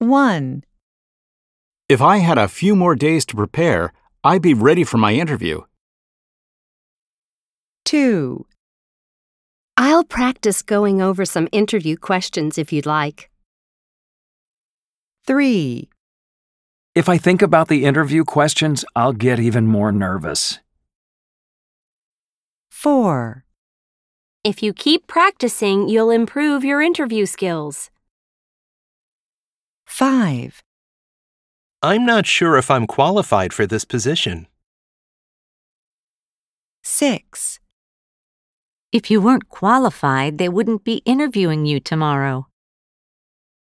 1, If I had a few more days to prepare, I'd be ready for my interview. 2, I'll practice going over some interview questions if you'd like. 3, If I think about the interview questions, I'll get even more nervous. 4, If you keep practicing, you'll improve your interview skills. 5, I'm not sure if I'm qualified for this position. 6, If you weren't qualified, they wouldn't be interviewing you tomorrow.